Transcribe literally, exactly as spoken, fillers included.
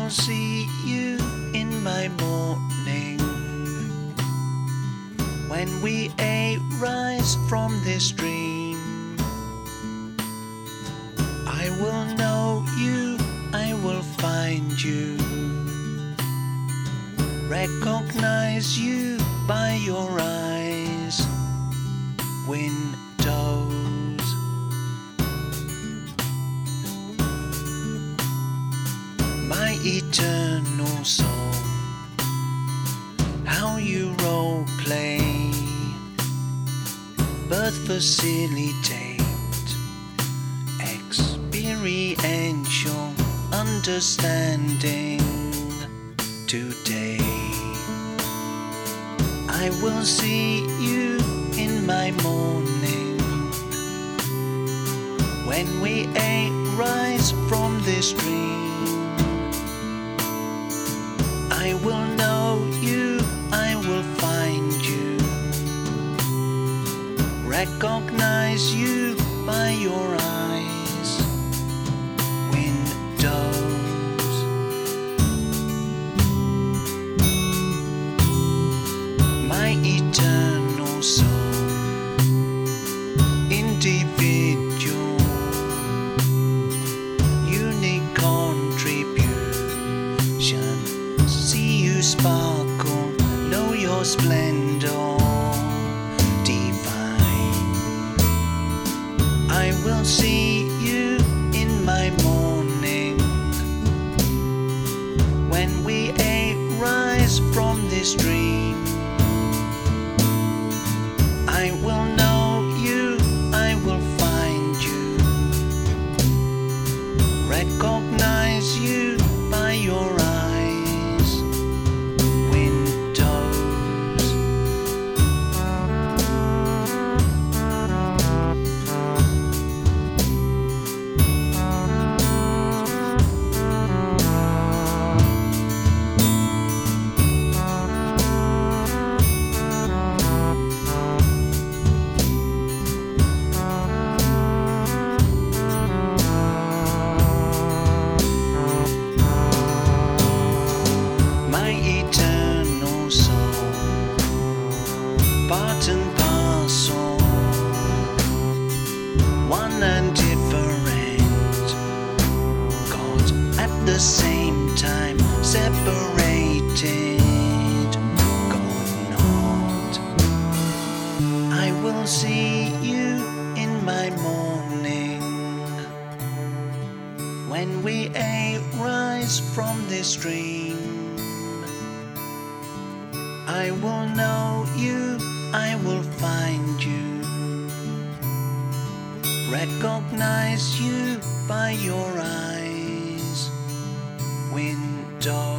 will see you in my morning. When we arise from this dream, I will know you, I will find you, recognize you by your eyes, windows. My eternal soul, how you role play, but facilitate experiential understanding today. I will see you in my morning. When we arise from this dream, I will know you, I will find you, recognize you by your eyes, windows. My eternal soul, individual, unique contribution. See you sparkle, know your splendor divine. I will see you in my morning. When we arise from this dream, I will know you, I will find you, recognize you by your eyes, windows. Part and parcel, one and different, God at the same time, separated, God not. I will see you in my morning. When we arise from this dream, I will know you, I will find you, recognize you by your eyes, window.